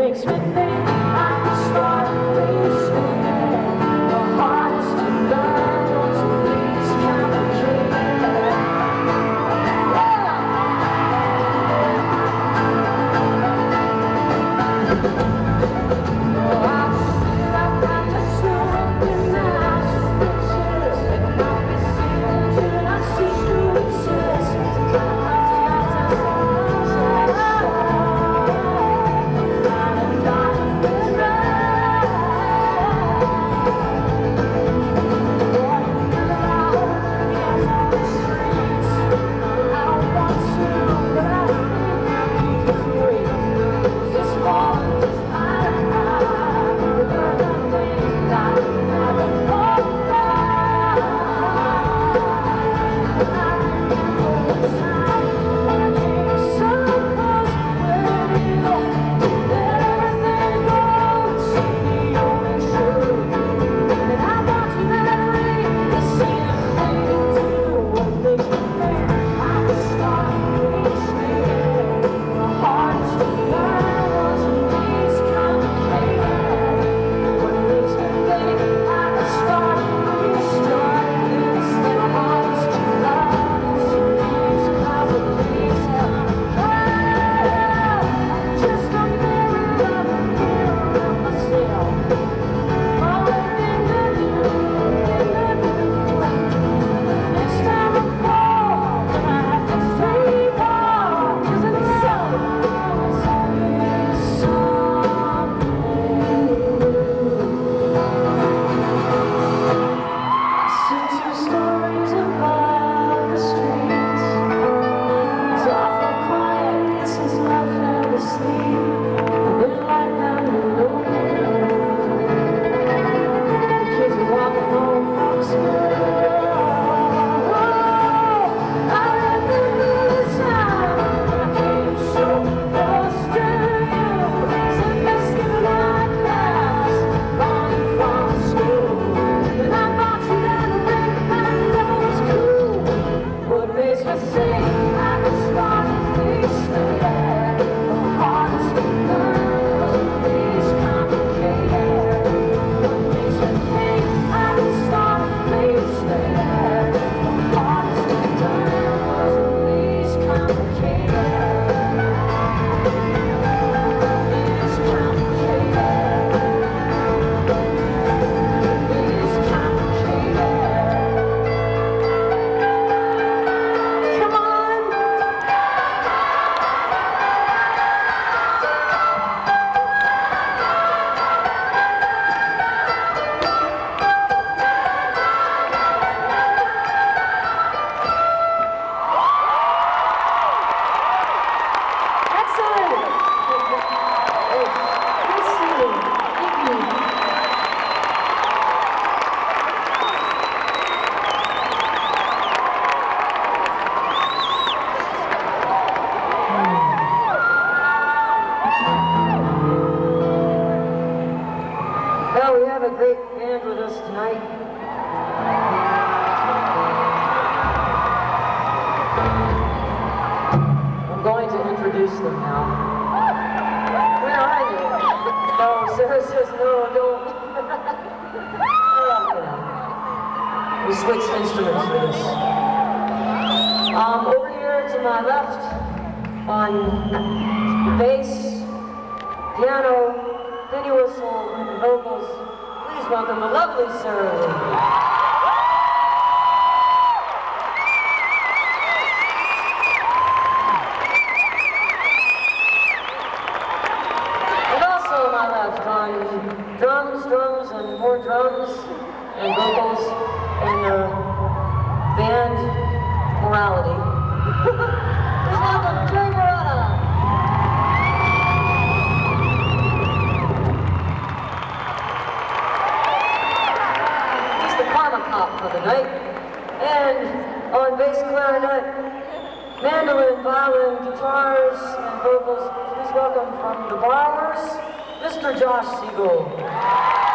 makes me think I can start wasting the hardest to learn once it gets complicated. Oh, I've seen I've got to something nice pictures that might be seen till I see through exist. Well, we have a great band with us tonight. I'm going to introduce them now. Where are you? No, Sarah says no, don't. We switched instruments for this. Over here to my left on bass, piano, penny whistle, and vocals, please welcome the lovely Sarah Lee. And also on my left on drums, and more drums, and vocals, and band morality. Please welcome Jerry Marotta. For the night. And on bass, clarinet, mandolin, violin, guitars, and vocals, please welcome from the Bowers, Mr. Josh Siegel.